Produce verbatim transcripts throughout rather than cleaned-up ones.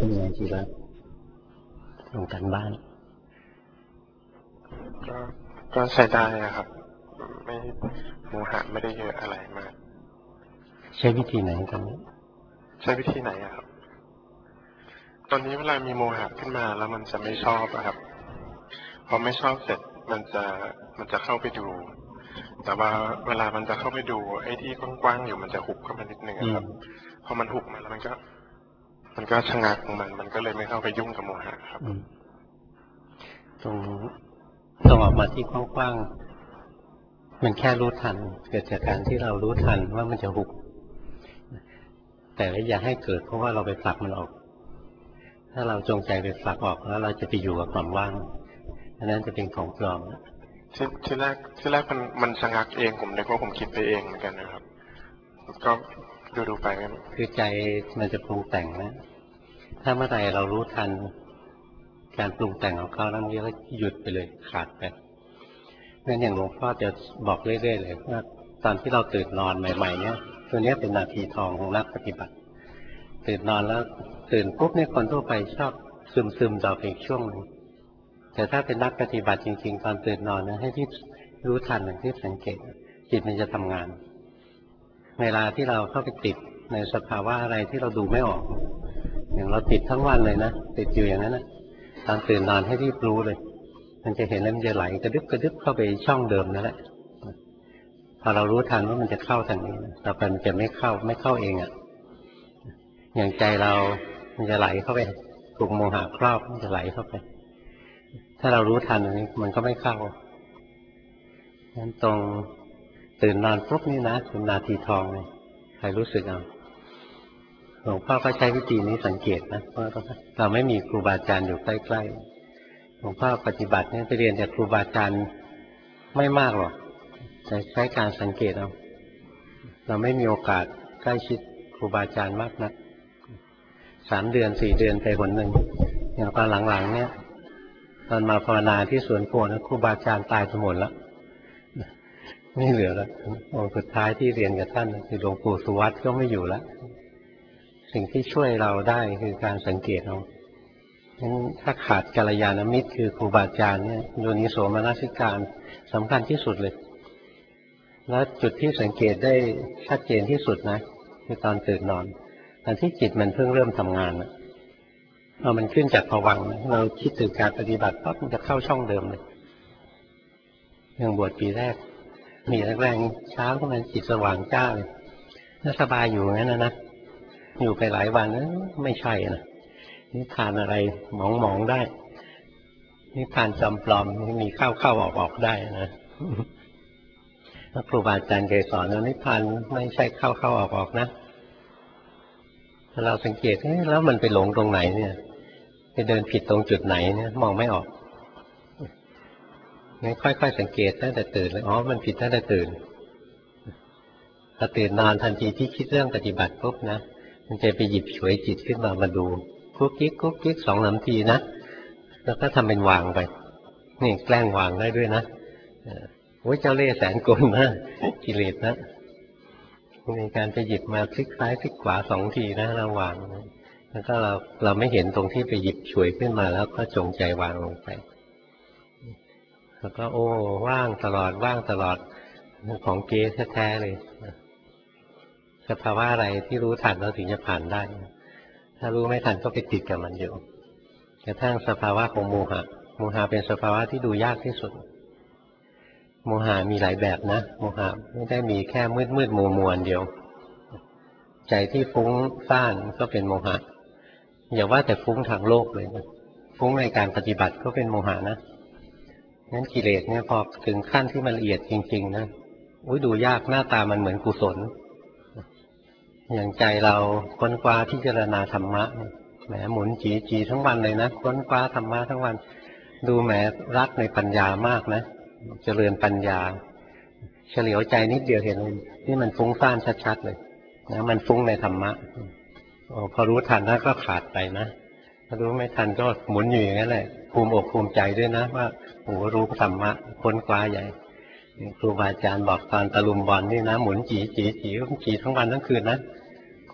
เป็นไงทีละลงกันบ้านก็ก็ใช้ได้ครับไม่โมหะไม่ได้เยอะอะไรมากใช้วิธีไหนกันใช้วิธีไหนครับตอนนี้เวลามีโมหะขึ้นมาแล้วมันจะไม่ชอบครับพอไม่ชอบเสร็จมันจะมันจะเข้าไปดูแต่ว่าเวลามันจะเข้าไปดูไอ้ที่กว้างๆอยู่มันจะหุบเข้ามานิดนึงครับพอมันหุบมาแล้วมันก็มันก็ชะงักของมันมันก็เลยไม่เข้าไปยุ่งกับโมหะครับตรงตรงออกมาที่กว้างๆมันแค่รู้ทันเกิดจากการที่เรารู้ทันว่ามันจะหุบแต่อย่าให้เกิดเพราะว่าเราไปผลักมันออกถ้าเราจงใจไปผลักออกแล้วเราจะไปอยู่กับความว่างอันนั้นจะเป็นของปลอมที่ที่แรกที่แรกมันมันชะงักเองผมนึกว่าผมคิดไปเองเหมือนกันนะครับก็ดูดูไปคือใจมันจะปรุงแต่งนะถ้าเมื่อใดเรารู้ทันการปรุงแต่งของเขาแล้วมันก็หยุดไปเลยขาดไปนั่นอย่างหลวงพ่อจะบอกเรื่อยๆเลยว่าตอนที่เราตื่นนอนใหม่ๆเนี่ยตัวนี้เป็นนาทีทองของนักปฏิบัติตื่นนอนแล้วตื่นปุ๊บเนี่ยคนทั่วไปชอบซึมๆต่อไปอีกช่วงหนึ่งแต่ถ้าเป็นนักปฏิบัติจริงๆตอนตื่นนอนนะให้ที่รู้ทันที่สังเกตจิตมันจะทำงานเวลาที่เราเข้าไปติดในสภาวะอะไรที่เราดูไม่ออกอย่างเราติดทั้งวันเลยนะติดอยู่อย่างนั้นนะตอนตื่นนอนให้รีบรู้เลยมันจะเห็นแล้วมันจะไหลกระดึบกระดึบเข้าไปช่องเดิมนั่นแหละพอเรารู้ทันว่ามันจะเข้าทางนี้ต่อไปมันจะไม่เข้าไม่เข้าเองอ่ะอย่างใจเรามันจะไหลเข้าไปถูกโมหะครอบมันจะไหลเข้าไปถ้าเรารู้ทันอันนี้มันก็ไม่เข้างั้นตรงตื่นนอนปุ๊บนี่นะเป็นนาทีทองเลยใครรู้สึกเอาหลวงพ่อก็ใช้วิธีนี้สังเกตนะเพราะเราไม่มีครูบาอาจารย์อยู่ใกล้ๆหลวงพ่อปฏิบัติเนี่ยไปเรียนจากครูบาอาจารย์ไม่มากหรอกแต่ใช้การสังเกตเอาเราไม่มีโอกาสใกล้ชิดครูบาอาจารย์มากนักสามเดือนสี่เดือนไปหนหนึ่งอย่างตอนหลังๆเนี่ยตอนมาภาวนาที่สวนโพนะครูบาอาจารย์ตายไปหมดแล้วไม่เหลือแล้วองค์สุดท้ายที่เรียนกับท่านคือหลวงปู่สุวัตก็ไม่อยู่แล้วสิ่งที่ช่วยเราได้คือการสังเกตเอางั้นถ้าขาดกัลยาณมิตรคือครูบาอาจารย์เนี่ยโยนิโสมนสิการสำคัญที่สุดเลยแล้วจุดที่สังเกตได้ชัดเจนที่สุดนะคือตอนตื่นนอนตอนที่จิตมันเพิ่งเริ่มทำงานนะเรามันขึ้นจากภวังค์เราคิดถึงการปฏิบัติปั๊บมันจะเข้าช่องเดิมเลยอย่างบวชปีแรกมีแรกๆเช้าก็มันจิตสว่างจ้าเลยน่าสบายอยู่งั้นนะนะอยู่ไปหลายวันไม่ใช่นะนิพพานอะไรหมองมองได้นิพพานจำปลอมมีเข้าเข้าออกออกได้นะครูบาอาจารย์เคยสอนว่านิพพานไม่ใช่เข้าเข้าออกออกนะถ้าเราสังเกตแล้วมันไปหลงตรงไหนเนี่ยไปเดินผิดตรงจุดไหนเนี่ยมองไม่ออกงั้นค่อยๆสังเกตตั้งแต่ตื่นเลยอ๋อมันผิดตั้งแต่ตื่นพอตื่นนอนทันทีที่คิดเรื่องปฏิบัติปุ๊บนะมันจะไปหยิบฉวยจิตขึ้นมามาดูกุ๊กกิ๊กกุ๊กกิ๊กสองสามทีนะแล้วก็ทำเป็นวางไปนี่แกล้งวางได้ด้วยนะโอ้ยเจ้าเล่ห์แสนกลนะกิเลสนะในการไปหยิบมาพลิกซ้ายพลิกขวาสองทีนะเราวางแล้วก็เราเราไม่เห็นตรงที่ไปหยิบฉวยขึ้นมาแล้วก็จงใจวางลงไปแล้วก็โอ้ว่างตลอดว่างตลอดของเก๊แท้ๆเลยสภาวะอะไรที่รู้ทันเราถึงจะผ่านได้ถ้ารู้ไม่ทันก็ไปติดกับมันอยู่กระทั่งสภาวะของโมหะโมหะเป็นสภาวะที่ดูยากที่สุดโมหะมีหลายแบบนะโมหะไม่ได้มีแค่มืดมืดมัวมัวเดียวใจที่ฟุ้งซ่านก็เป็นโมหะอย่าว่าแต่ฟุ้งทางโลกเลยนะฟุ้งในการปฏิบัติก็เป็นโมหะนะงั้นกิเลสเนี่ยพอถึงขั้นที่มันละเอียดจริงๆนะอุ้ยดูยากหน้าตามันเหมือนกุศลอย่างใจเราค้นคว้าพิจารณาธรรมะแหมหมุนจีจีทั้งวันเลยนะค้นคว้าธรรมะทั้งวันดูแหมรักในปัญญามากนะเจริญปัญญาเฉลียวใจนิดเดียวเห็นนี่มันฟุ้งซ่านชัดๆเลยนะมันฟุ้งในธรรมะพอรู้ทันแล้วก็ขาดไปนะถ้ารู้ไม่ทันก็หมุนอยู่อย่างนั้นแหละภูมิอกภูมิใจด้วยนะว่าโอ้รู้ธรรมะค้นคว้าใหญ่ครูบาอาจารย์บอกตอนตะลุมบอลนี่นะหมุนจีจีจีจีทั้งวันทั้งคืนนะ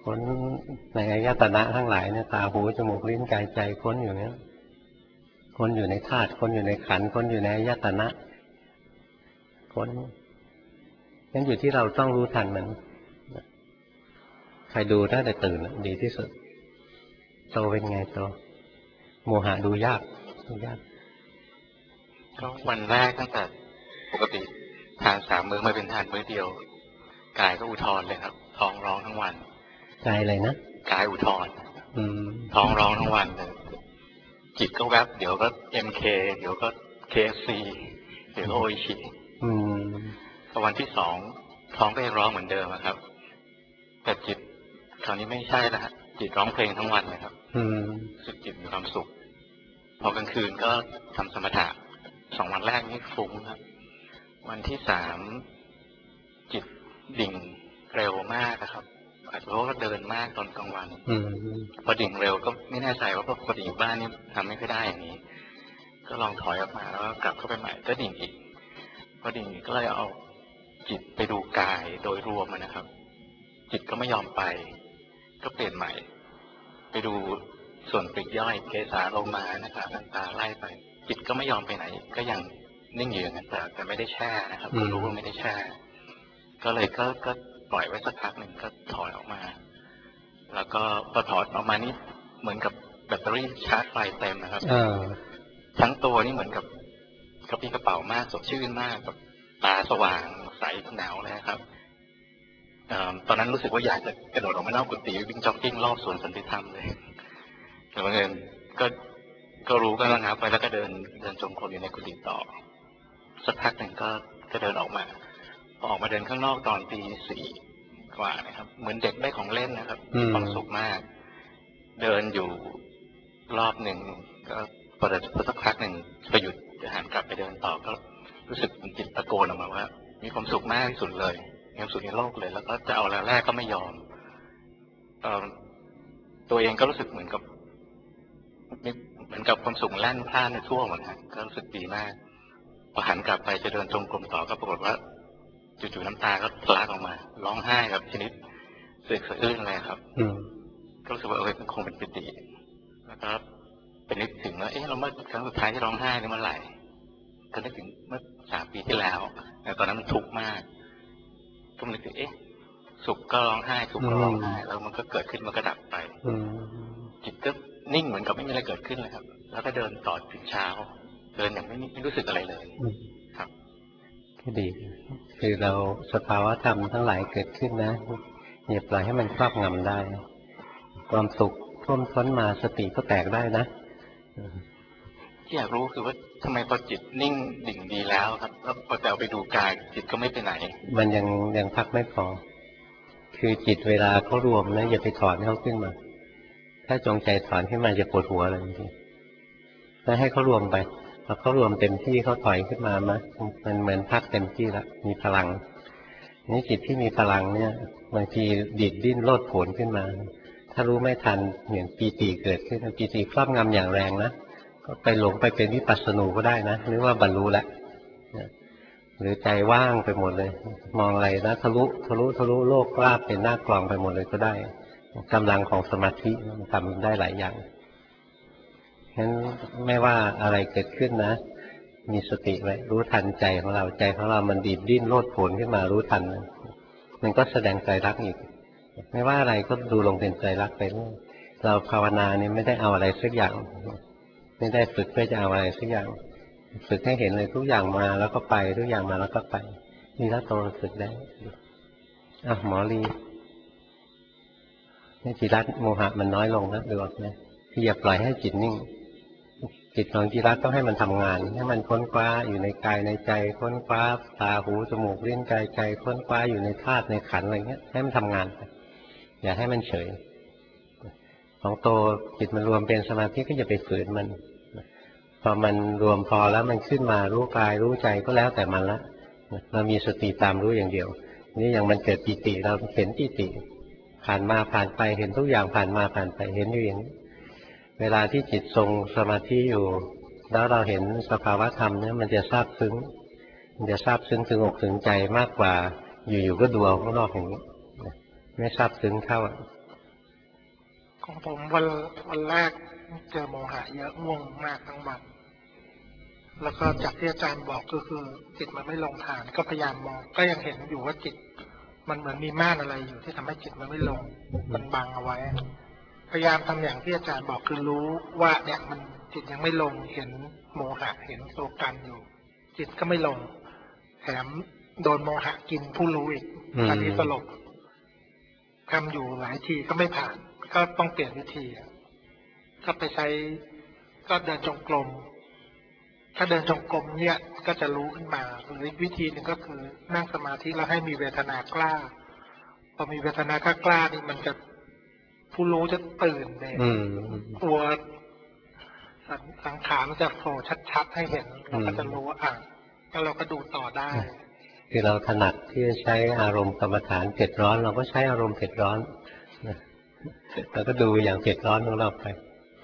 ค้นในอายตนะทั้งหลายเนี่ยตาหูจมูกลิ้นกายใจค้นอยู่เนี้ยค้นอยู่ในธาตุค้นอยู่ในขันธ์ค้นอยู่ในอายตนะค้นงั้นอยู่ที่เราต้องรู้ทันมันใครดูได้แต่ตื่นดีที่สุดโตเป็นไงโตโมหะดูยากดูยากก็วันแรกตั้งแต่ปกติทานสามมื้อมาเป็นทานมื้อเดียวกายก็อุทธรเลยครับท้องร้องทั้งวันกายอะไรนะกายอุทธรท้องร้องทั้งวันเลยจิตก็แวบเดี๋ยวก็เอ็มเคเดี๋ยวก็เคเอฟซีเดี๋ยวก็โออิชิพอวันที่สองท้องก็ยังร้องเหมือนเดิมครับแต่จิตคราวนี้ไม่ใช่แล้วฮะจิตร้องเพลงทั้งวันเลยครับรู้สึกจิตมีความสุขพอกลางคืนก็ทำสมถะสองวันแรกนี่ฟุ้งครับวันที่สามจิตดิ่งเร็วมากนะครับอาจจะเพราะว่าเดินมากตอนกลางวันพอดิ่งเร็วก็ไม่แน่ใจว่าปกติอยู่บ้านนี่ทำไม่ค่อยได้อย่างนี้ก็ลองถอยออกมาแล้วกลับเข้าไปใหม่ก็ดิ่งอีกพอดิ่งก็เลยเอาจิตไปดูกายโดยรวมนะครับจิตก็ไม่ยอมไปก็เปลี่ยนใหม่ไปดูส่วนปลีกย่อยเกสาโลมานะครับตาไล่ไปจิตก็ไม่ยอมไปไหนก็ยังนิ่งอยู่อย่างนั้นแต่แต่ไม่ได้แช่นะครับรู้ว่าไม่ได้แช่ก็เลยก็ก็ปล่อยไว้สักพักหนึ่งก็ถอยออกมาแล้วก็พอถอดออกมานี่เหมือนกับแบตเตอรี่ชาร์จไฟเต็มนะครับทั้งตัวนี่เหมือนกับกระปี้กระเป๋ามากสดชื่นมากแบบตาสว่างใสหนาวเลยครับตอนนั้นรู้สึกว่าอยากจะกระโดดออกมานอกกุฏิวิ่งจ็อกกิ้งรอบสวนสันติธรรมเลยแต่บังเอิญก็ก็รู้ก็ระงับไปแล้วก็เดินเดินจงกรมอยู่ในกุฏิต่อสักพักหนึ่งก็ก็เดินออกมาพอออกมาเดินข้างนอกตอนตีสี่กว่านะครับเหมือนเด็กได้ของเล่นนะครับมีความสุขมากเดินอยู่รอบหนึ่งก็พอเดินสักพักหนึ่งไปหยุดจะหันกลับไปเดินต่อก็รู้สึกจิตตะโกนออกมาว่ามีความสุขมากที่สุดเลยมีความสุขในโลกเลยแล้วก็จะเอาแล้วแรกก็ไม่ยอมเอ่อตัวเองก็รู้สึกเหมือนกับเหมือนกับความสุขแล่นพล่านในทั่วหมดฮะก็รู้สึกดีมากพอหันกลับไปจะเดินจงกรมต่อก็ปรากฏว่าจู่ๆน้ำตาก็ทะลักออกมาร้องไห้ครับชนิดเสียงสะอื้นเลยครับก็รู้สึกว่าเออมันคงเป็นปิติแล้วก็เป็นนึกถึงว่าเอ๊ะเราเมื่อครั้งสุดท้ายที่ร้องไห้นี่เมื่อไหร่ก็นึกถึงเมื่อสามปีที่แล้วแต่ตอนนั้นมันทุกข์มากก็นึกถึงเอ๊ะสุขก็ร้องไห้ทุกข์ก็ร้องไห้แล้วมันก็เกิดขึ้นมันก็ดับไปจิตก็นิ่งเหมือนกับไม่มีอะไรเกิดขึ้นเลยครับแล้วก็เดินต่อถึงเช้าเดินอย่างไม่ไม่รู้สึกอะไรเลยครับก็ดีคือเราสภาวะธรรมทั้งหลายเกิดขึ้นนะอย่าปล่อยให้มันครอบงำได้ความสุขท่วมท้นมาสติก็แตกได้นะที่อยากรู้คือว่าทำไมพอจิตนิ่งดิ่งดีแล้วครับแล้วพอจะเอาไปดูกายจิตก็ไม่ไปไหนมันยังยังพักไม่พอคือจิตเวลาเขารวมนะอย่าไปถอนเขาขึ้นมาถ้าจงใจถอนขึ้นมาจะปวดหัวเลยจริงๆแล้วให้เขารวมไปพอเขารวมเต็มที่เขาถอยขึ้นมามั้ยมันเหมือนพักเต็มที่แล้วมีพลังนี่จิตที่มีพลังเนี่ยบางทีดิดดิ้นโลดโผนขึ้นมาถ้ารู้ไม่ทันเหมือนปีติเกิดขึ้นปีติครอบงำอย่างแรงนะก็ไปหลงไปเป็นวิปัสสนูก็ได้นะหรือว่าบรรลุแล้วหรือใจว่างไปหมดเลยมองอะไรนะทะลุทะลุทะลุโลกราบเป็นหน้ากลองไปหมดเลยก็ได้กำลังของสมาธิมันทำได้หลายอย่างฉะนั้นไม่ว่าอะไรเกิดขึ้นนะมีสติไว้รู้ทันใจของเราใจของเรามันดีดดิ้นโลดโผนขึ้นมารู้ทันมันก็แสดงใจรักอีกไม่ว่าอะไรก็ดูลงเป็นใจรักไปเรื่อยเราภาวนาเนี่ยไม่ได้เอาอะไรสักอย่างไม่ได้ฝึกเพื่อจะเอาอะไรสักอย่างฝึกให้เห็นเลยทุกอย่างมาแล้วก็ไปทุกอย่างมาแล้วก็ไปนี่ถ้าโตฝึกได้อ่ะหมอลีนี่จิรัตโมหะมันน้อยลงนะดูออกไหมที่อย่าปล่อยให้จิตนิ่งจิตของจิรัตต้องให้มันทำงานให้มันค้นคว้าอยู่ในกายในใจค้นคว้าตาหูจมูกลิ้นกายใจค้นคว้าอยู่ในธาตุในขันธ์อะไรเงี้ยให้มันทำงานอย่าให้มันเฉยของโตจิตมันรวมเป็นสมาธิก็อย่าไปฝืนมันพอมันรวมพอแล้วมันขึ้นมารู้กายรู้ใจก็แล้วแต่มันละเรามีสติตามรู้อย่างเดียวนี่อย่างมันเกิดปิติเราเห็นปิติผ่านมาผ่านไปเห็นทุกอย่างผ่านมาผ่านไปเห็นอยู่อย่างนี้เวลาที่จิตทรงสมาธิอยู่แล้วเราเห็นสภาวะธรรมเนี่ยมันจะซาบซึ้งมันจะซาบซึ้งถึงอกถึงใจมากกว่าอยู่ๆก็ดูเอาข้างนอกอย่างนี้ไม่ซาบซึ้งเท่าของผมวันวันแรกเจอโมหะเยอะง่วงมากทั้งวันแล้วก็จากที่อาจารย์บอกก็คือจิตมันไม่ลงฐานก็พยายามมองก็ยังเห็นอยู่ว่าจิตมันเหมือนมีม่านอะไรอยู่ที่ทำให้จิตมันไม่ลงมันบังเอาไว้พยายามทำอย่างที่อาจารย์บอกคือรู้ว่าเนี่ยมันจิตยังไม่ลงเห็นโมหะเห็นโสกันอยู่จิตก็ไม่ลงแถมโดนโมหะกินผู้รู้อีกอันนี้สลบทำอยู่หลายทีก็ไม่ผ่านก็ต้องเปลี่ยนวิธีก็ไปใช้ก็เดินจงกรมถ้าเดินจงกรมเนี่ยก็จะรู้ขึ้นมาหรือวิธีหนึ่งก็คือนั่งสมาธิแล้วให้มีเวทนากล้าพอมีเวทนากล้ากล้านี่มันจะผู้รู้จะตื่นเลยตัวสังขารมันจะโผล่ชัดๆให้เห็นเราก็จะรู้ว่าอ่ะแล้วเราก็ดูต่อได้คือเราถนัดที่จะใช้อารมณ์กรรมฐานเผ็ดร้อนเราก็ใช้อารมณ์เผ็ดร้อนเราก็ดูอย่างเผ็ดร้อนของเราไป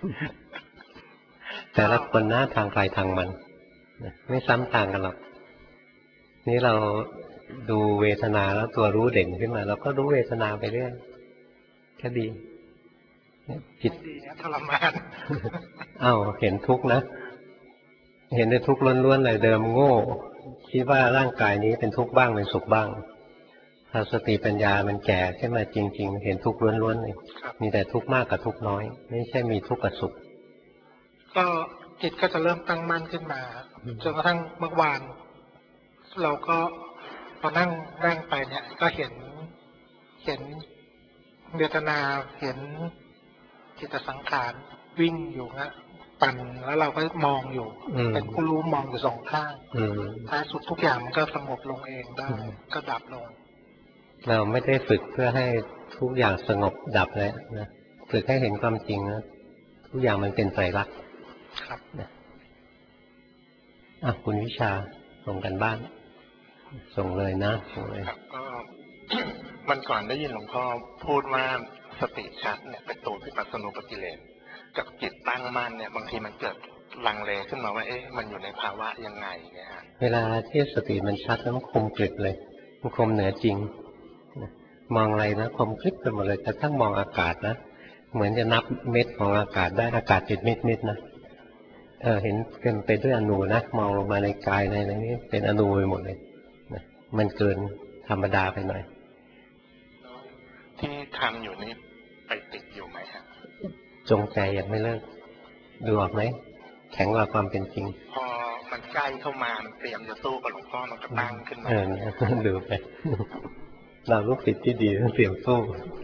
แต่ละคนหน้าทางใครทางมันไม่ซ้ำทางกันหรอกนี่เราดูเวทนาแล้วตัวรู้เด่นขึ้นมาเราก็รู้เวทนาไปเรื่อยแค่ดีจิตดีนะทรมานอ้าวเห็นทุกข์นะเห็นได้ทุกข์ล้วนๆเลยเดิมโง่คิดว่าร่างกายนี้เป็นทุกข์บ้างเป็นสุขบ้างพอสติปัญญามันแก่ขึ้นมาจริงๆเห็นทุกข์ล้วนๆเลยมีแต่ทุกข์มากกับทุกข์น้อยไม่ใช่มีทุกข์กับสุขก็จิตก็จะเริ่มตั้งมั่นขึ้นมาจนกระทั่งเมื่อวานเราก็พอนั่งนั่งไปเนี่ยก็เห็นเห็นเวทนาเห็นจิตสังขารวิ่งอยู่นะปั่นแล้วเราก็มองอยู่เป็นผู้รู้มองอยู่สองข้างท้ายสุดทุกอย่างมันก็สงบลงเองได้ก็ดับลงเราไม่ได้ฝึกเพื่อให้ทุกอย่างสงบดับเลยนะฝึกให้เห็นความจริงนะทุกอย่างมันเป็นไตรลักษณ์ครับนะอ่ะคุณวิชาส่งกันบ้านส่งเลยนะส่งเลยครับก็วันก่อนได้ยินหลวงพ่อพูดว่าสติชัดเนี่ยเป็นตัววิปัสสนูปกิเลสกับจิตตั้งมั่นเนี่ยบางทีมันเกิดลังเลขึ้นมาว่าเอ๊ะมันอยู่ในภาวะยังไงเนี่ยเวลาที่สติมันชัดแล้วมันคมกริบเลยมันคมเหนือจริงมองอะไรนะคมกริบไปหมดเลยแต่ทั้งมองอากาศนะเหมือนจะนับเม็ดของอากาศได้อากาศเป็นเม็ดเม็ดนะเออเห็นเต็มไปด้วยอนูนะมองลงมาในกายในอะไรนี้เป็นอนูไปหมดเลยนะมันเกินธรรมดาไปหน่อยที่ทำอยู่นี่ไปติดอยู่ไหมฮะจงใจยังไม่เลิกดูออกไหมแข็งกว่าความเป็นจริงพอมันใกล้เข้ามามันเตรียมจะสู้กับหลวงพ่อมันก็ตั้งขึ้นมาเออดูไปเราลูกศิษย์ที่ดีต้องเตรียมสู้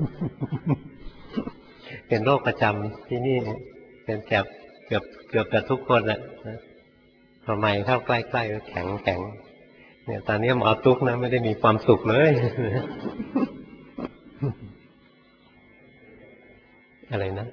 เป็นโรคประจำที่นี่เป็นแอบเกือบเกือบกับทุกคนแหละทำไมเข้าใกล้ๆก็แข็งแข็งเนี่ยตอนนี้หมอตุ๊กนะไม่ได้มีความสุขเลยอะไรนะ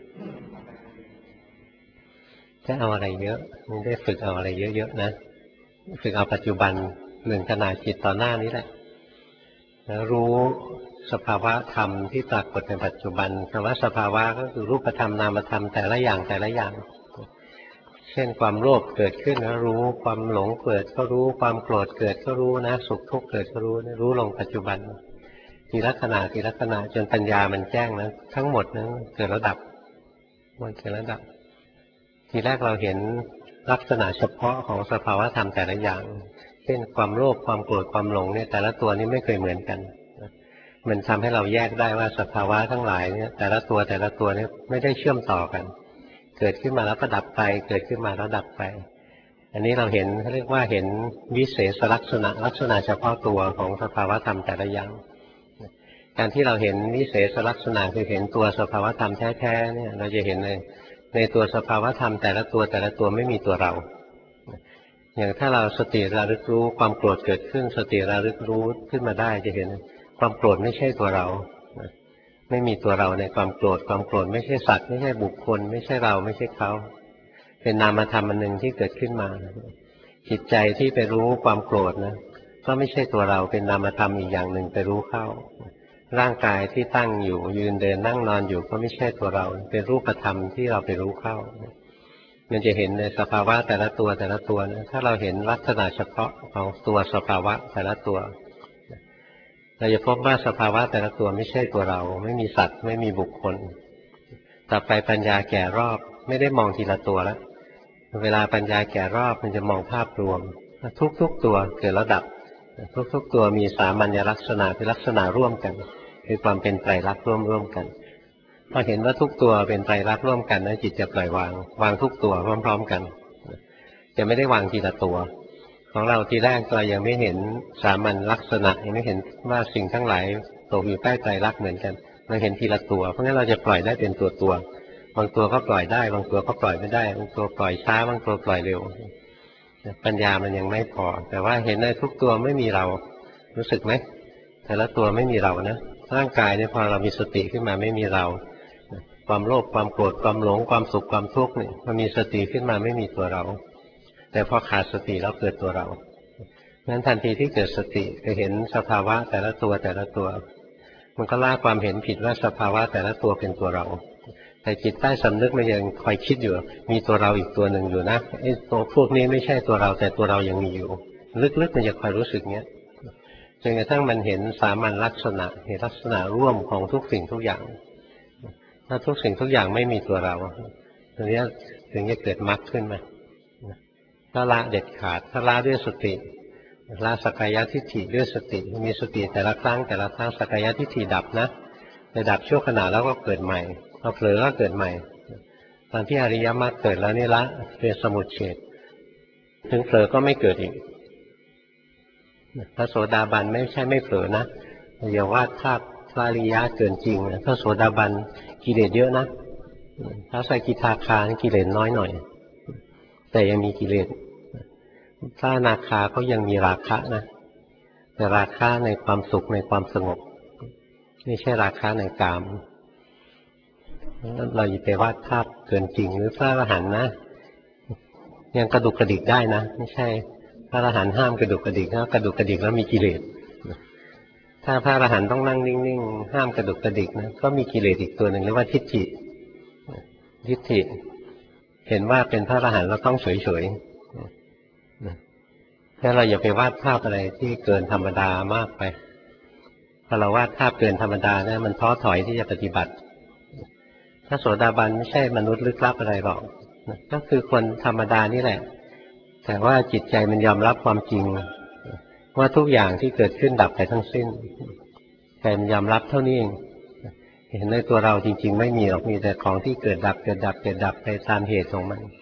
จะเอาอะไรเยอะไม่ได้ฝึกเอาอะไรเยอะๆนะฝึกเอาปัจจุบันหนึ่งขณะจิตต่อหน้านี้แหละแล้วรู้สภาวะธรรมที่ปรากฏในปัจจุบันคำว่าสภาวะก็คือรูปธรรมนามธรรมแต่ละอย่างแต่ละอย่างเช่นความโลภเกิดขึ้นแล้วรู้ความหลงเกิดก็รู้ความโกรธเกิดก็รู้นะสุขทุกข์เกิดก็รู้รู้ลงปัจจุบันทีละขณะทีละขณะจนปัญญามันแจ้งนะทั้งหมดนั้นเกิดแล้วดับมันเกิดแล้วดับทีแรกเราเห็นลักษณะเฉพาะของสภาวะธรรมแต่ละอย่างเช่นความโลภความโกรธความหลงเนี่ยแต่ละตัวนี้ไม่เคยเหมือนกันมันทำให้เราแยกได้ว่าสภาวะทั้งหลายเนี่ยแต่ละตัวแต่ละตัวนี้ไม่ได้เชื่อมต่อกันเกิดขึ้นมาแล้วก็ดับไปเกิดขึ้นมาแล้วดับไปอันนี้เราเห็นเขาเรียกว่าเห็นวิเศษลักษณะลักษณะเฉพาะตัวของสภาวะธรรมแต่ละอย่างการที่เราเห็นวิเศษลักษณะคือเห็นตัวสภาวะธรรมแท้ๆเนี่ยเราจะเห็นเลยในตัวสภาวะธรรมแต่ละตัวแต่ละตัวไม่มีตัวเราอย่างถ้าเราสติระลึกรู้ความโกรธเกิดขึ้นสติระลึกรู้ขึ้นมาได้จะเห็นความโกรธไม่ใช่ตัวเราไม่มีตัวเราในความโกรธความโกรธไม่ใช่สัตว์ไม่ใช่บุคคลไม่ใช่เราไม่ใช่เขาเป็นนามธรรมอันหนึ่งที่เกิดขึ้นมาจิตใจที่ไปรู้ความโกรธนะก็ไม่ใช่ตัวเราเป็นนามธรรมอีกอย่างหนึ่งไปรู้เข้าร่างกายที่ตั้งอยู่ยืนเดินนั่งนอนอยู่ก็ไม่ใช่ตัวเราเป็นรูปธรรมที่เราไปรู้เข้ามันจะเห็นในสภาวะแต่ละตัวแต่ละตัวนะถ้าเราเห็นลักษณะเฉพาะของตัวสภาวะแต่ละตัวเราจะพบว่าสภาวะแต่ละตัวไม่ใช่ตัวเราไม่มีสัตว์ไม่มีบุคคลต่อไปปัญญาแก่รอบไม่ได้มองทีละตัวแล้วเวลาปัญญาแก่รอบมันจะมองภาพรวมทุกๆตัวเกิดแล้วดับทุกๆตัวมีสามัญลักษณะเป็นลักษณะร่วมกันคือความเป็นไตรลักษณ์ร่วมๆกันพอเห็นว่าทุกตัวเป็นไตรลักษณ์ร่วมกันนะจิตจะปล่อยวางวางทุกตัวพร้อมๆกันจะไม่ได้วางทีละตัวของเราทีแรกเรายังไม่เห็นสามัญลักษณะยังไม่เห็นว่าสิ่งทั้งหลายตกอยู่ใต้ไตรลักษณ์เหมือนกันเราเห็นทีละตัวเพราะงั้นเราจะปล่อยได้เป็นตัวตัวบางตัวก็ปล่อยได้บางตัวก็ปล่อยไม่ได้บางตัวปล่อยช้าบางตัวปล่อยเร็วปัญญามันยังไม่พอแต่ว่าเห็นได้ทุกตัวไม่มีเรารู้สึกไหมแต่ละตัวไม่มีเรานะร่างกายเนี่ยพอเรามีสติขึ้นมาไม่มีเราความโลภความโกรธความหลงความสุขความทุกข์เนี่ยพอมีสติขึ้นมาไม่มีตัวเราแต่พอขาดสติแล้วเกิดตัวเรางั้นทันทีที่เกิดสติจะเห็นสภาวะแต่ละตัวแต่ละตัวมันก็ละความเห็นผิดว่าสภาวะแต่ละตัวเป็นตัวเราแต่จิตใต้สำนึกมันยังคอยคิดอยู่มีตัวเราอีกตัวหนึ่งอยู่นะไอ้ตัวพวกนี้ไม่ใช่ตัวเราแต่ตัวเรายังมีอยู่ลึกๆมันจะคอยรู้สึกเนี้ยจนกระทั่งมันเห็นสามัญลักษณะเห็นลักษณะร่วมของทุกสิ่งทุกอย่างถ้าทุกสิ่งทุกอย่างไม่มีตัวเราตรงนี้ถึงจะเกิดมรรคขึ้นมาถ้าละเด็ดขาดถ้าละด้วยสติละสักกายทิฏฐิด้วยสติมีสติแต่ละครั้งแต่ละครั้งสักกายทิฏฐิดับนะไปดับชั่วขณะแล้วก็เกิดใหม่พอเผลอก็เกิดใหม่ตอนที่อริยมรรคเกิดแล้วนี่ละเป็นสมุจเฉทถึงเผลอก็ไม่เกิดอีกพระโสดาบันไม่ใช่ไม่เผลอนะอย่าวาดภาพพระอริยะเกินจริงพระโสดาบันกิเลสเยอะนะพระสกิทาคากิเลสน้อยหน่อยแต่ยังมีกิเลสพระอนาคาเขายังมีราคะนะแต่ราคะในความสุขในความสงบไม่ใช่ราคะในกามเราอย่าไปวาดภาพเกินจริงหรือพระอรหันต์นะยังกระดุกกระดิกได้นะไม่ใช่พระอรหันต์ห้ามกระดุกกระดิกนะกระดุกกระดิกแล้วมีกิเลสถ้าพระอรหันต์ต้องนั่งนิ่งๆห้ามกระดุกกระดิกนะก็มีกิเลสอีกตัวหนึ่งเรียกว่าทิฏฐิทิฏฐิเห็นว่าเป็นพระอรหันต์เราต้องเฉยๆถ้าเราอย่าไปวาดภาพอะไรที่เกินธรรมดามากไปพอเราวาดภาพเกินธรรมดาเนี่ยมันท้อถอยที่จะปฏิบัติพระโสดาบันไม่ใช่มนุษย์ลึกลับอะไรหรอกก็คือคนธรรมดานี่แหละแต่ว่าจิตใจมันยอมรับความจริงว่าทุกอย่างที่เกิดขึ้นดับไปทั้งสิ้นแต่มันยอมรับเท่านี้เองเห็นในตัวเราจริงๆไม่มีหรอกมีแต่ของที่เกิดดับเกิดดับเกิดดับไปตามเหตุของมัน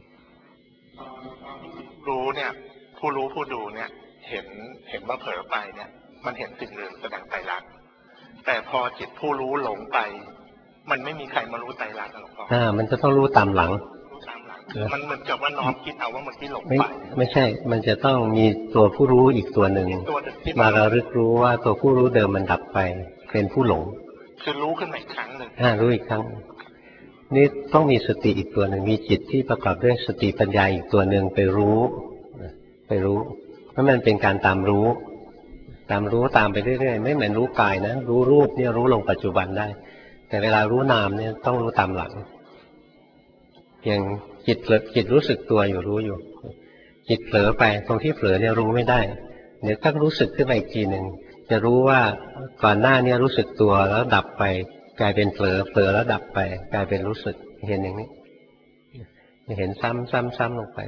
รู้เนี่ยผู้รู้ผู้ดูเนี่ยเห็นเห็นว่าเผลอไปเนี่ยมันเห็นสิ่งอื่นแสดงไตรลักษณ์แต่พอจิตผู้รู้หลงไปมันไม่มีใครมารู้ไตรลักษณ์หรอกพ่ออ่ามันจะต้องรู้ตามหลังรู้ตามหลังมันเหมือนกับว่าน้อมคิดเอาว่ามันที่หลงไปไม่ใช่มันจะต้องมีตัวผู้รู้อีกตัวหนึ่งมาระลึกรู้ว่าตัวผู้รู้เดิมมันดับไปเป็นผู้หลงคือรู้ขึ้นอีกครั้งหนึ่งอ่ารู้อีกครั้งนี่ต้องมีสติอีกตัวหนึ่งมีจิตที่ประกอบด้วยสติปัญญาอีกตัวหนึ่งไปรู้ไปรู้เพราะมันเป็นการตามรู้ตามรู้ตามไปเรื่อยๆไม่เหมือนรู้กายนะรู้รูปเนี่ยรู้ลงปัจจุบันได้แต่เวลารู้นามเนี่ยต้องรู้ตามหลังอย่างจิตเผลอจิตรู้สึกตัวอยู่รู้อยู่จิตเผลอไปตรงที่เผลอเนี่ยรู้ไม่ได้เดี๋ยวต้องรู้สึกขึ้นมาอีกทีหนึ่งจะรู้ว่าก่อนหน้านี้รู้สึกตัวแล้วดับไปกลายเป็นเผลอเผลอแล้วดับไปกลายเป็นรู้สึกเห็นอย่างนี้เห็นซ้ำซ้ำซ้ำลงไป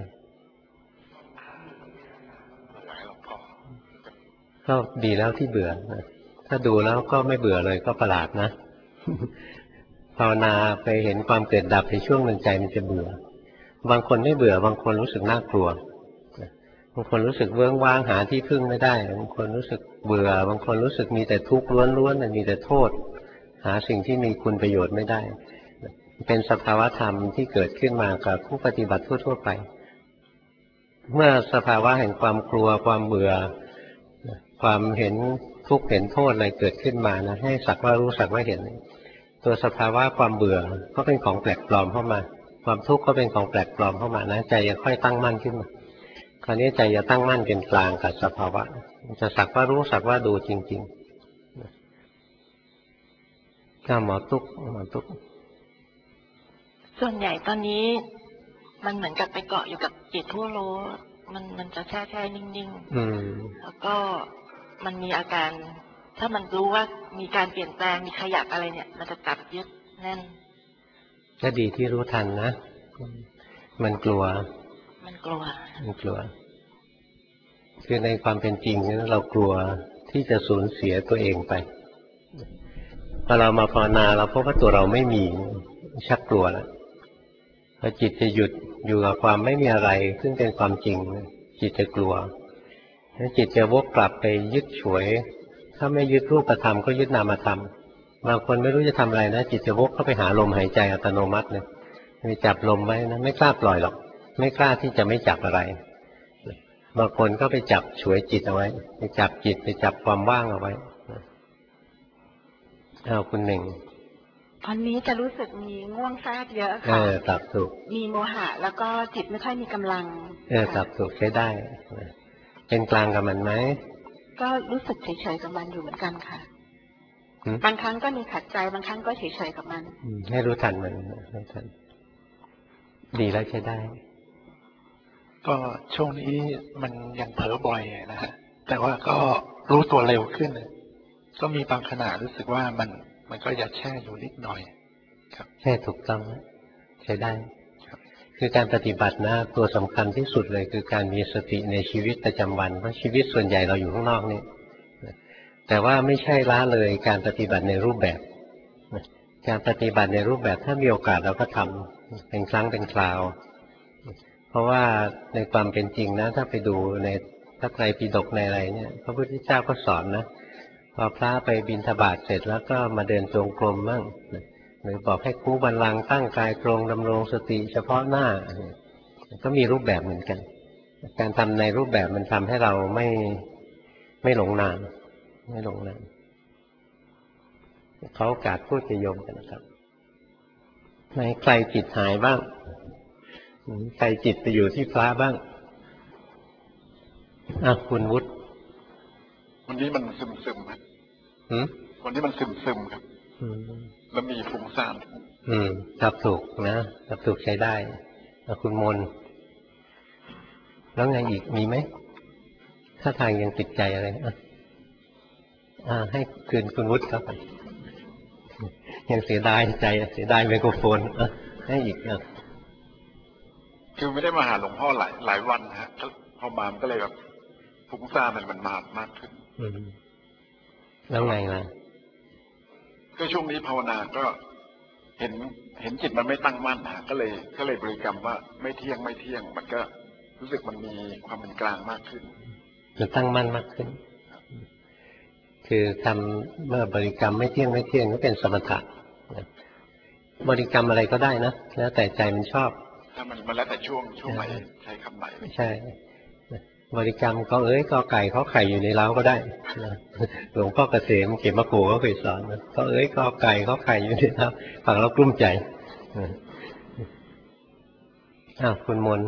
ก็ดีแล้วที่เบื่อถ้าดูแล้วก็ไม่เบื่อเลยก็ประหลาดนะภาวนาไปเห็นความเกิดดับในช่วงหนึ่งใจมันจะเบื่อบางคนไม่เบื่อบางคนรู้สึกน่ากลัวบางคนรู้สึกเวิ้งว้างหาที่พึ่งไม่ได้บางคนรู้สึกเบื่อบางคนรู้สึกมีแต่ทุกข์ล้วนๆมีแต่โทษหาสิ่งที่มีคุณประโยชน์ไม่ได้เป็นสภาวะธรรมที่เกิดขึ้นมากับผู้ปฏิบัติทั่วๆไปเมื่อสภาวะแห่งความกลัวความเบื่อความเห็นทุกข์เห็นโทษอะไรเกิดขึ้นมานะให้สักว่ารู้สักว่าเห็นตัวสภาวะความเบื่อก็เป็นของแปลกปลอมเข้ามาความทุกข์ก็เป็นของแปลกปลอมเข้ามานะใจจะค่อยตั้งมั่นขึ้นมาคราวนี้ใจจะตั้งมั่นเป็นกลางกับสภาวะจะสักว่ารู้สักว่าดูจริงๆก็หมอตุ๊กหมอตุ๊กส่วนใหญ่ตอนนี้มันเหมือนกับไปเกาะอยู่กับจิตผู้รู้มันมันจะแช่แช่นิ่งๆแล้วก็มันมีอาการถ้ามันรู้ว่ามีการเปลี่ยนแปลงมีขยับอะไรเนี่ยมันจะจับยึดแน่นก็ดีที่รู้ทันนะมันกลัวมันกลัวมันกลัวคือในความเป็นจริงเรากลัวที่จะสูญเสียตัวเองไปพอเรามาภาวนาเราพบว่าตัวเราไม่มีชักกลัวแล้วพอจิตจะหยุดอยู่กับความไม่มีอะไรซึ่งเป็นความจริงจิตจะกลัวถ้าจิตจะวกกลับไปยึดฉวยถ้าไม่ยึดรูปธรรมก็ยึดนามธรรมบางคนไม่รู้จะทำอะไรนะจิตจะวกเข้าไปหาลมหายใจอัตโนมัติเลยไปจับลมไว้นะไม่กล้าปล่อยหรอกไม่กล้าที่จะไม่จับอะไรบางคนก็ไปจับฉวยจิตเอาไว้ไปจับจิตไปจับความว่างเอาไว้เอาคุณหนึ่งตอนนี้จะรู้สึกมีง่วงแทรกเยอะค่ะเออตับถูกมีโมหะแล้วก็จิตไม่ค่อยมีกำลังเออตับถูกใช้ได้เป็นกลางกับมันไหมก็รู้สึกเฉยๆกับมันอยู่เหมือนกันค่ะบางครั้งก็มีขัดใจบางครั้งก็เฉยๆกับมันให้รู้ทันมันรู้ทันดีแล้วใช้ได้ก็ช่วงนี้มันยังเผลอบ่อยนะฮะแต่ว่าก็รู้ตัวเร็วขึ้นก็มีบางขณะรู้สึกว่ามันมันก็อยากแช่อยู่นิดหน่อยครับแช่ถูกต้องใช้ได้คือการปฏิบัตินะตัวสำคัญที่สุดเลยคือการมีสติในชีวิตประจำวันเพราะชีวิตส่วนใหญ่เราอยู่ข้างนอกนี่แต่ว่าไม่ใช่ละเลยการปฏิบัติในรูปแบบการปฏิบัติในรูปแบบถ้ามีโอกาสเราก็ทำเป็นครั้งเป็นคราวเพราะว่าในความเป็นจริงนะถ้าไปดูในพระไตรปิฎกในอะไรเนี่ยพระพุทธเจ้าก็สอนนะพอพระไปบิณฑบาตเสร็จแล้วก็มาเดินจงกรมบ้างหรือบอกให้คู่บัลลังก์ตั้งกายตรงดำรงสติเฉพาะหน้าก็มีรูปแบบเหมือนกันการทำในรูปแบบมันทำให้เราไม่ไม่หลงนานไม่หลงนานเขาโอกาสพูดจะโยมกันนะครับไหนใครจิตหายบ้างใครจิตไปอยู่ที่พระบ้างอ่ะคุณวุฒิวันนี้มันซึมซึมครับวันนี้มันซึมซึมครับแล้วมีฟุ้งซ่านอืมจับถูกนะจับถูกใช้ได้อ่ะคุณมนแล้วไงอีกมีไหมถ้าทางยังติดใจอะไรอ่ะอ่าให้คืนคุณวุฒิครับยังเสียดายใจเสียดายไมโครโฟนอ่ะให้อีกอ่ะคือไม่ได้มาหาหลวงพ่อหลายหลายวันฮะพอมามันก็เลยแบบฟุ้งซ่านมันมันมามากขึ้นแล้วไงล่ะก็ช่วงนี้ภาวนาก็เห็นเห็นจิตมันไม่ตั้งมั่นฮะก็เลยก็เลยบริกรรมว่าไม่เที่ยงไม่เที่ยงมันก็รู้สึกมันมีความเป็นกลางมากขึ้นมันตั้งมั่นมากขึ้นคือทำเมื่อบริกรรมไม่เที่ยงไม่เที่ยงก็เป็นสมถะบริกรรมอะไรก็ได้นะแล้วแต่ใจมันชอบถ้ามันมันแล้วแต่ช่วงช่วงไหนใช้คำไหนใช่บริกรรมก็เอ้ยก็ไก่เขาไข่อยู่ในเล้าก็ได้หลวงพ่อเกษมเก็บมะโขก็เคยสอนก็เอ้ยก็ไก่เขาไข่อยู่ในเล้าฟังแล้วกลุ้มใจอ้าวคุณมน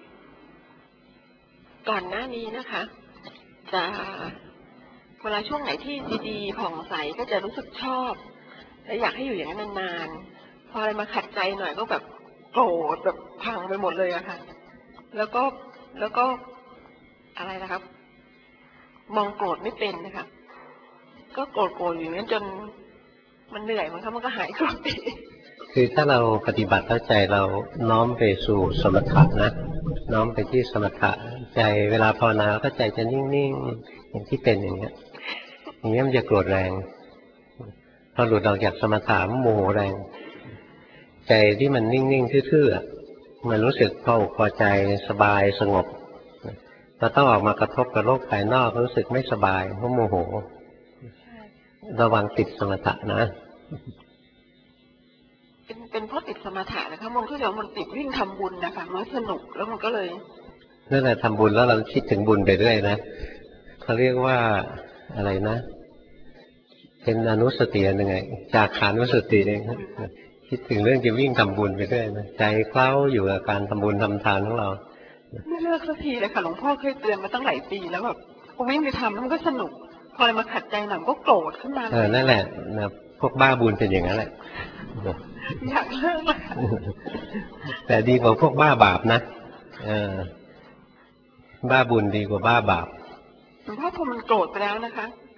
ก่อนหน้านี้นะคะจะเวลาช่วงไหนที่ดีๆผ่องใสก็จะรู้สึกชอบและอยากให้อยู่อย่างนั้นนานๆพออะไรมาขัดใจหน่อยก็แบบโกรธแบบพังไปหมดเลยอะค่ะแล้วก็แล้วก็อะไรนะครับ มองโกรธไม่เป็นนะคะก็โกรธโกรธอยู่นั้นจนมันเหนื่อยมันครับมันก็หายโกรธเองคือถ้าเราปฏิบัติเข้าใจเราน้อมไปสู่สมถะนะน้อมไปที่สมถะใจเวลาภาวนาก็ใจจะนิ่งๆอย่างที่เป็นอย่างเงี้ยอย่างเงี้ยมันจะโกรธแรงพอหลุดออกจากสมถะมันโมโหแรงใจที่มันนิ่งๆทื่อๆมันรู้สึกพออกพอใจสบายสงบเราต้องออกมากระทบกับโลกภายนอกรู้สึกไม่สบายเพราะโมโหระวังติดสมถะนะเป็นเป็นเพราะติดสมถะนะคะมันก็จะมันติดวิ่งทำบุญนะคะมันสนุกแล้วมันก็เลยนั่นแหละทำบุญแล้วเราคิดถึงบุญไปเรื่อยนะเขาเรียกว่าอะไรนะเป็นอนุสติอันยังไงจากขานุสติเองคิดถึงเรื่องจะวิ่งทำบุญไปเรื่อยนะใจเคล้าอยู่กับการทำบุญทำทานของเราไม่เลิกสักทีเลยค่ะหลวงพ่อเคยเตือนมาตั้งหลายปีแล้วแบบพอวิ่งไปทำแล้วมันก็สนุกพออะไรมาขัดใจหนังก็โกรธขึ้นมาเออนั่นแหละนะพวกบ้าบุญเป็นอย่างนั้นแหละอยากเลิกแต่ดีกว่าพวกบ้าบาปนะเออบ้าบุญดีกว่าบ้าบาปหลวงพ่อพอมันโกรธไปแล้วนะคะ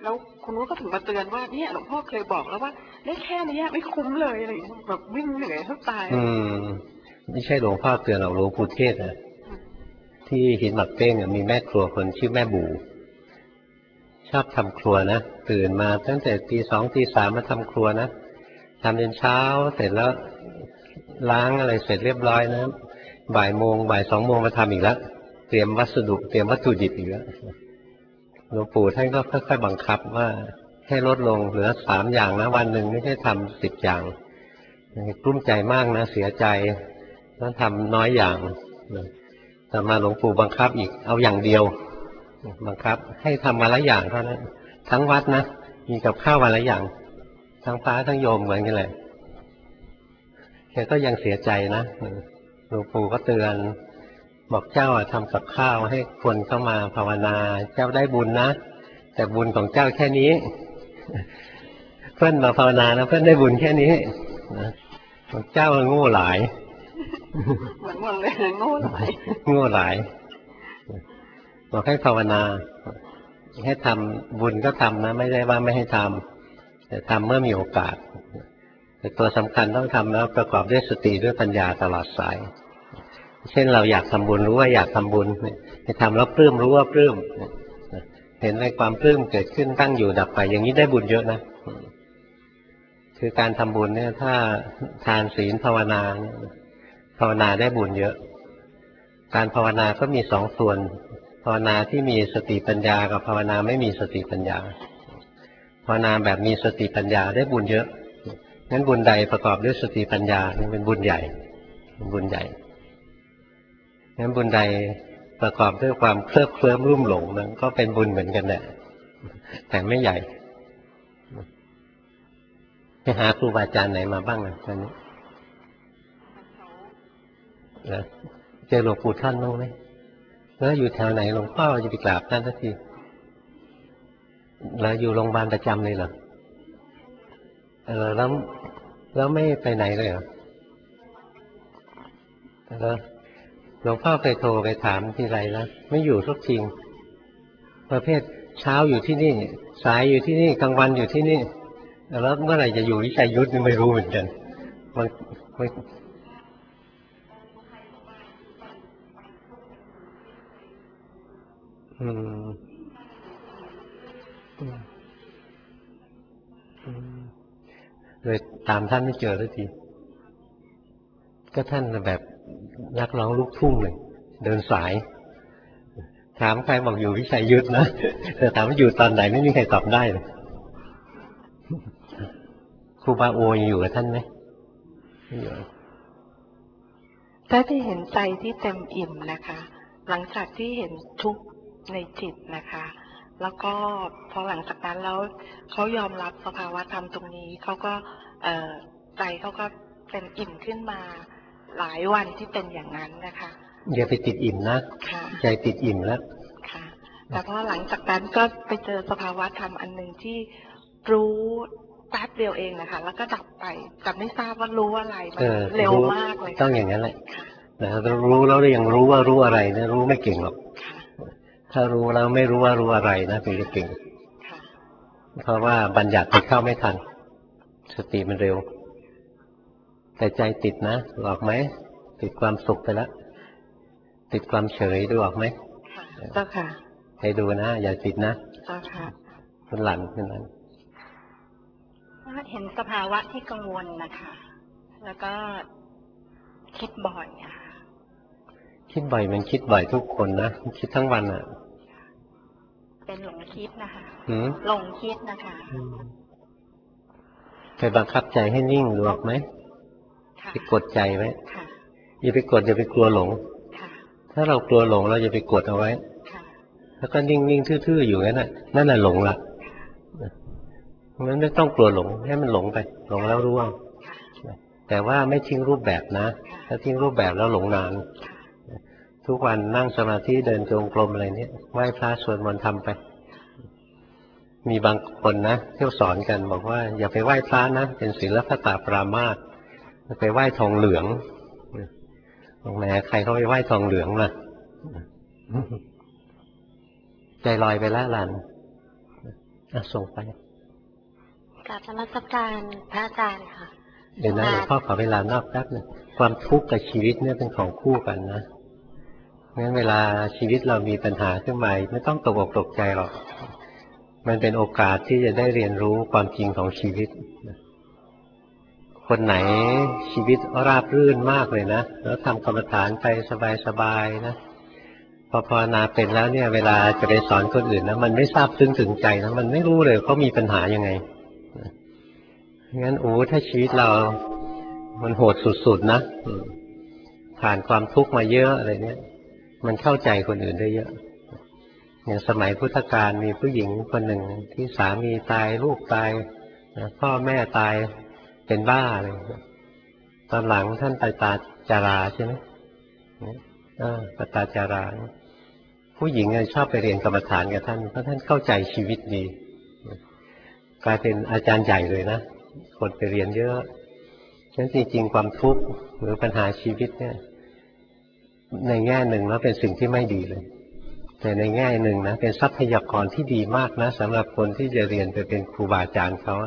แล้วคุณนุ้ก็ถึงมาเตือนว่าเนี่ยหลวงพ่อเคยบอกแล้วว่าได้แค่นี้ไม่คุ้มเลยอะไรอย่างเงี้ยแบบวิ่งเหนื่อยแทบตายอืมไม่ใช่หลวงพ่อเตือนหรอกหลวงปู่เทศนะที่หินหมักเป้งมีแม่ครัวคนชื่อแม่บูชอบทำครัวนะตื่นมาตั้งแต่ตีสองตีสามมาทำครัวนะทำจนเช้าเสร็จแล้วล้างอะไรเสร็จเรียบร้อยนะบ่ายโมงบ่ายสองโมงมาทำอีกแล้วเตรียมวัสดุเตรียมวัตถุดิบอีกแล้วหลวงปู่ท่านก็ค่อยๆบังคับว่าให้ลดลงเหลือสามอย่างนะวันหนึ่งไม่ใช่ทำสิบอย่างกลุ้มใจมากนะเสียใจต้องทำน้อยอย่างแต่มาหลวงปู่บังคับอีกเอาอย่างเดียวบังคับให้ทำมาละอย่างเท่านั้นทั้งวัดนะมีกับข้าววันละอย่างทั้งพระทั้งโยมเหมือนกันแหละแกก็ยังเสียใจนะหลวงปู่ก็เตือนบอกเจ้าทำกับข้าวให้คนเข้ามาภาวนาเจ้าได้บุญนะแต่บุญของเจ้าแค่นี้เพื่อนมาภาวนานะเพื่อนได้บุญแค่นี้นะเจ้าโง่หลายเหมือนหมดเลยโง่หลายโง่หลายบอกให้ภาวนาให้ทำบุญก็ทำนะไม่ได้ว่าไม่ให้ทำแต่ทำเมื่อมีโอกาสแต่ตัวสำคัญต้องทำแล้วประกอบด้วยสติด้วยปัญญาตลอดสายเช่นเราอยากทำบุญรู้ว่าอยากทำบุญไปทำแล้วปลื้มรู้ว่าปลื้มเห็นในความปลื้มเกิดขึ้นตั้งอยู่ดับไปอย่างนี้ได้บุญเยอะนะคือการทำบุญเนี่ยถ้าทานศีลภาวนาภาวนาได้บุญเยอะการภาวนาก็มีสองส่วนภาวนาที่มีสติปัญญากับภาวนาไม่มีสติปัญญาภาวนาแบบมีสติปัญญาได้บุญเยอะงั้นบุญใดประกอบด้วยสติปัญญานี่เป็นบุญใหญ่เป็นบุญใหญ่งั้นบุญใดประกอบด้วยความเคลิบเคลิ้มรุ่มหลงนั้นก็เป็นบุญเหมือนกันแหละแต่ไม่ใหญ่ไปหาครูบาอาจารย์ไหนมาบ้างนะตอนนี้แล้วเจอหลวงปู่ท่านบ้างไหมแล้วอยู่แถวไหนหลวงพ่อจะไปกราบท่านสักทีแล้วอยู่โรงพยาบาลประจำเลยเหรอเออแล้วแล้วไม่ไปไหนเลยเหรอแล้วหลวงพ่อเคยโทรไปถามทีไรแล้วไม่อยู่ทุกทีประเภทเช้าอยู่ที่นี่สายอยู่ที่นี่กลางวันอยู่ที่นี่แล้วเมื่อไหร่จะอยู่วิชัยยุทธไม่รู้เหมือนกันมันไม่อืมเลยตามท่านไม่เจอสักทีก็ท่านแบบนักร้องลูกทุ่งเลยเดินสายถามใครบอกอยู่วิชัยยุทธนะแต่ถามว่าอยู่ตอนไหนไม่มีใครตอบได้เลยครูบาโอยังอยู่กับท่านไหมไม่อยู่ถ้าที่เห็นใจที่เต็มอิ่มนะคะหลังจากที่เห็นทุกข์ในจิตนะคะแล้วก็พอหลังจากนั้นแล้วเขายอมรับสภาวะธรรมตรงนี้เขาก็ใจเขาก็เต็มอิ่มขึ้นมาหลายวันที่เป็นอย่างนั้นนะคะอย่าไปติดอิ่มนะใจติดอิ่มแล้วค่ะแต่พอหลังจากนั้นก็ไปเจอสภาวะธรรมอันหนึ่งที่รู้แป๊บเดียวเองนะคะแล้วก็ดับไปแต่ไม่ทราบว่ารู้อะไรมันเร็วมากเลยต้องอย่างนั้นแหละแต่รู้แล้วยังรู้ว่ารู้อะไรนะรู้ไม่เก่งหรอกถ้ารู้แล้วไม่รู้ว่ารู้อะไรนะถึงจะเก่งเพราะว่าบัญญัติมันเข้าไม่ทันสติมันเร็วแต่ใจติดนะหลอกไหมติดความสุขไปแล้วติดความเฉยดูออกไหมเจ้าค่ะให้ดูนะอย่าติดนะเจ้าค่ะมันหลั่นขึ้นนั้นเห็นสภาวะที่กังวลนะคะแล้วก็คิดบ่อยอะคิดบ่อยมันคิดบ่อยทุกคนนะคิดทั้งวันอ่ะเป็นหลงคิดนะคะหลงคิดนะคะเคยบังคับใจให้นิ่งดูออกไหมไปกดใจไว้อย่าไปกดอย่าไปกลัวหลงถ้าเรากลัวหลงเราอย่าไปกดเอาไว้แล้วก็นิ่งๆทื่อๆอยู่นั่นน่ะนั่นน่ะหลงละงั้นไม่ต้องกลัวหลงให้มันหลงไปหลงแล้วรู้ว่าแต่ว่าไม่ทิ้งรูปแบบนะถ้าทิ้งรูปแบบแล้วหลงนานทุกวันนั่งสมาธิเดินจงกรมอะไรเนี้ยไหว้พระสวดมนต์ทำไปมีบางคนนะเที่ยวสอนกันบอกว่าอย่าไปไหว้พระนะเป็นศีลพัตตาปรามาสไปไหว้ทองเหลืองแหมใครเขาไปไหว้ทองเหลืองล่ะใจลอยไปแล้วลันอ่ะส่งไปกราบนมัสการพระอาจารย์ค่ะเดี๋ยวนะหลวงพ่อขอเวลานอกแป๊บนึงความทุกข์กับชีวิตเนี่ยเป็นของคู่กันนะงั้นเวลาชีวิตเรามีปัญหาขึ้นมาไม่ต้องตกอกตกใจหรอกมันเป็นโอกาสที่จะได้เรียนรู้ความจริงของชีวิตคนไหนชีวิตราบรื่นมากเลยนะแล้วทำกรรมฐานไปสบายๆนะพอภาวนาเป็นแล้วเนี่ยเวลาจะไปสอนคนอื่นนะมันไม่ทราบซึ้งถึงใจนะมันไม่รู้เลยเขามีปัญหายังไงงั้นโอ้ถ้าชีวิตเรามันโหดสุดๆนะผ่านความทุกข์มาเยอะอะไรเนี่ยมันเข้าใจคนอื่นได้เยอะอย่างสมัยพุทธกาลมีผู้หญิงคนหนึ่งที่สามีตายลูกตายพ่อแม่ตายเป็นบ้าเลยตอนหลังท่านปตาจาราใช่ไหมอ่าปตาจาราผู้หญิงชอบไปเรียนกรรมฐานกับท่านเพราะท่านเข้าใจชีวิตดีกลายเป็นอาจารย์ใหญ่เลยนะคนไปเรียนเยอะฉะนั้นจริงๆความทุกข์หรือปัญหาชีวิตเนี่ยในแง่หนึ่งแล้วเป็นสิ่งที่ไม่ดีเลยแต่ในแง่หนึ่งนะเป็นทรัพยากรที่ดีมากนะสำหรับคนที่จะเรียนไปเป็นครูบาอาจารย์เขา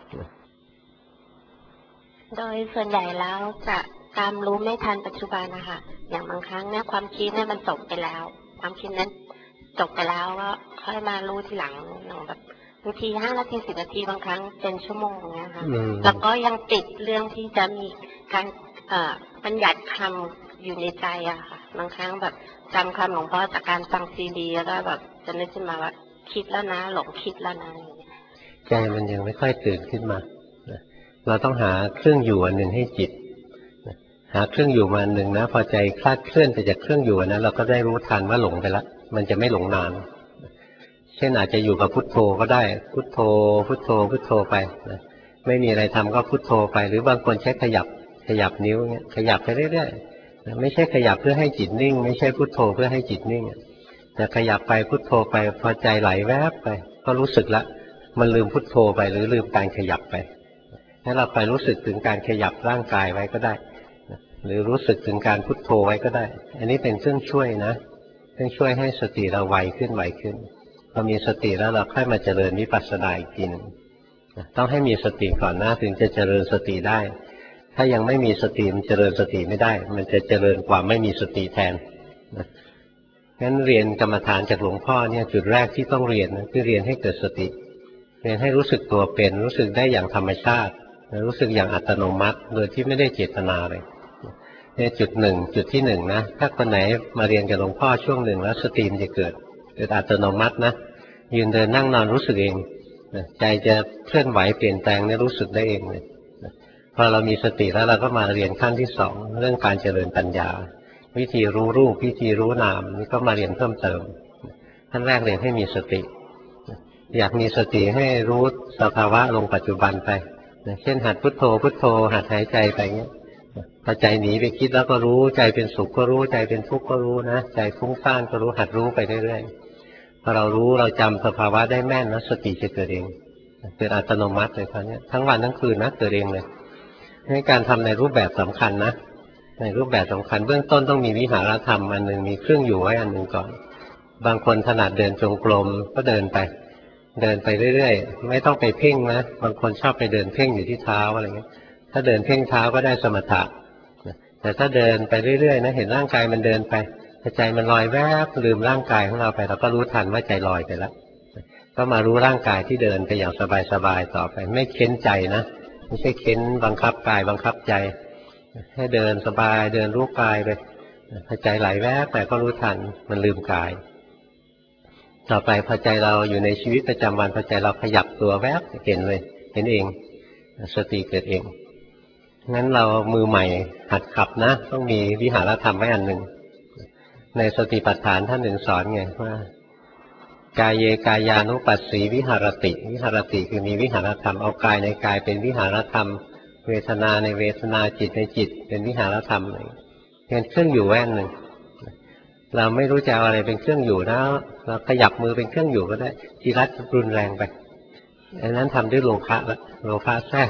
โดยส่วนใหญ่แล้วจะตามรู้ไม่ทันปัจจุบันนะคะอย่างบางครั้งเนี่ยความคิดเนี่ยมันจบไปแล้วความคิดนั้นจบไปแล้วก็ค่อยมารู้ทีหลังอย่างแบบบางทีห้านาทีสิบนาทีบางครั้งเป็นชั่วโมงเนี่ยค่ะแล้วก็ยังติดเรื่องที่จะมีการบัญญัติคำอยู่ในใจอะค่ะบางครั้งแบบจำคำหลวงพ่อจากการฟังซีดีแล้วก็แบบจะนึกขึ้นมาว่าคิดแล้วนะหลงคิดแล้วนะใจมันยังไม่ค่อยตื่นขึ้นมาเราต้องหาเครื่องอยู่อันหนึ่งให้จิตหาเครื่องอยู่มาอันหนึ่งนะพอใจคลาดเคลื่อนไปจากเครื่องอยู่นั้นเราก็ได้รู้ทันว่าหลงไปแล้วมันจะไม่หลงนานเช่นอาจจะอยู่กับพุทโธก็ได้พุทโธพุทโธพุทโธไปนะไม่มีอะไรทำก็พุทโธไปหรือบางคนใช้ขยับขยับนิ้วเงี้ยขยับไปเรื่อยๆไม่ใช่ขยับเพื่อให้จิตนิ่งไม่ใช่พุทโธเพื่อให้จิตนิ่งแต่ขยับไปพุทโธไปพอใจไหลแวบไปก็รู้สึกละมันลืมพุทโธไปหรือลืมการขยับไปให้เราไปรู้สึกถึงการขยับร่างกายไว้ก็ได้หรือรู้สึกถึงการพุทโธไว้ก็ได้อันนี้เป็นเครื่องช่วยนะเครื่องช่วยให้สติเราไวขึ้นไวขึ้นพอมีสติแล้วเราค่อยมาเจริญวิปัสสนาอีกทีนึงต้องให้มีสติก่อนนะถึงจะเจริญสติได้ถ้ายังไม่มีสติมันเจริญสติไม่ได้มันจะเจริญความไม่มีสติแทนงั้นเรียนกรรมฐานจากหลวงพ่อเนี่ยจุดแรกที่ต้องเรียนนะคือเรียนให้เกิดสติเรียนให้รู้สึกตัวเป็นรู้สึกได้อย่างธรรมชาติรู้สึกอย่างอัตโนมัติโดยที่ไม่ได้เจตนาเลยนี่จุดหนึ่งจุดที่หนึ่งนะถ้าคนไหนมาเรียนกับหลวงพ่อช่วงหนึ่งแล้วสติมันจะเกิดเกิดอัตโนมัตินะยืนเดินนั่งนอนรู้สึกเองใจจะเคลื่อนไหวเปลี่ยนแปลงเนี่ยรู้สึกได้เองเลยพอเรามีสติแล้วเราก็มาเรียนขั้นที่สองเรื่องการเจริญปัญญาวิธีรู้รูปวิธีรู้นามนี่ก็มาเรียนเพิ่มเติมขั้นแรกเรียนให้มีสติอยากมีสติให้รู้สภาวะลงปัจจุบันไปเช่นหัดพุทโธพุทโธหัดหายใจไปเงี้ยพอใจหนีไปคิดแล้วก็รู้ใจเป็นสุขก็รู้ใจเป็นทุกข์ก็รู้นะใจฟุ้งซ่านก็รู้หัดรู้ไปเรื่อยๆพอเรารู้เราจำสภาวะได้แม่นแล้วสติจะเกิดเองเกิดอัตโนมัติเลยคราวนี้ทั้งวันทั้งคืนนะเกิดเองเลยให้การทำในรูปแบบสำคัญนะในรูปแบบสำคัญเบื้องต้นต้องมีวิหารธรรมอันหนึ่งมีเครื่องอยู่ไว้อันหนึ่งก่อนบางคนถนัดเดินจงกรมก็เดินไปเดินไปเรื่อยๆไม่ต้องไปเพ่งนะบางคนชอบไปเดินเพ่งอยู่ที่เท้าอะไรเงี้ยถ้าเดินเพ่งเท้าก็ได้สมถะแต่ถ้าเดินไปเรื่อยๆนะเห็นร่างกายมันเดินไปใจมันลอยแวบลืมร่างกายของเราไปเราก็รู้ทันว่าใจลอยไปแล้วก็มารู้ร่างกายที่เดินไปอย่างสบายๆต่อไปไม่เค้นใจนะไม่ใช่เค้นบังคับกายบังคับใจให้เดินสบายเดินรู้กายไปพอใจไหลแวบไปก็รู้ทันมันลืมกายต่อไปพอใจเราอยู่ในชีวิตประจำวันพอใจเราขยับตัวแวบเห็นเลยเห็นเองสติเกิดเองงั้นเรามือใหม่หัดขับนะต้องมีวิหารธรรมไว้อันหนึ่งในสติปัฏฐานท่านหนึ่งสอนไงว่ากายเยกายานุปัสสีวิหารติวิหารติคือมีวิหารธรรมเอากายในกายเป็นวิหารธรรมเวทนาในเวทนาจิตในจิตเป็นวิหารธรรมเป็นเครื่องอยู่แว่นหนึ่งเราไม่รู้จะเอาอะไรเป็นเครื่องอยู่นะเราขยับมือเป็นเครื่องอยู่ก็ได้จิรัตรุนแรงไปอันนั้นทำด้วยโลภะแล้วโลภะแทรก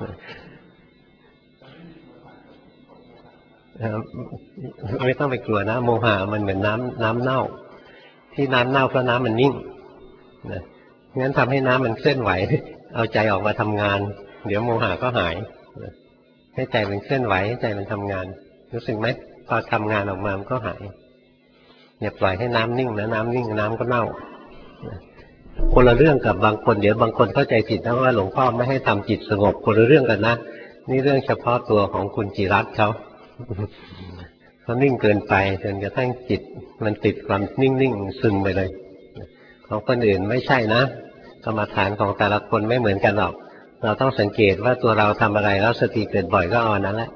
ไม่ต้องไปกลัวนะโมหะมันเหมือนน้ำน้ำเน่าที่น้ำเน่าเพราะน้ำมันนิ่งนะงั้นทำให้น้ำมันเคลื่อนไหวเอาใจออกมาทำงานเดี๋ยวโมหะก็หายให้ใจมันเคลื่อนไหวให้ใจมันทำงานรู้สึกไหมพอทำงานออกมามันก็หายอย่าปล่อยให้น้ำนิ่งนะน้ำนิ่งน้ำก็เน่าคนละเรื่องกับบางคนเดี๋ยวบางคนเข้าใจผิดนะว่าหลวงพ่อไม่ให้ทำจิตสงบคนละเรื่องกันนะนี่เรื่องเฉพาะตัวของคุณจิรัตน์เขาเขานิ่งเกินไปจนกระทั่งจิตมันติดความนิ่งๆซึมไปเลยของคนอื่นไม่ใช่นะกรรมฐานของแต่ละคนไม่เหมือนกันหรอกเราต้องสังเกตว่าตัวเราทำอะไรแล้วสติเกิดบ่อยก็เอาอันนั้นแหละ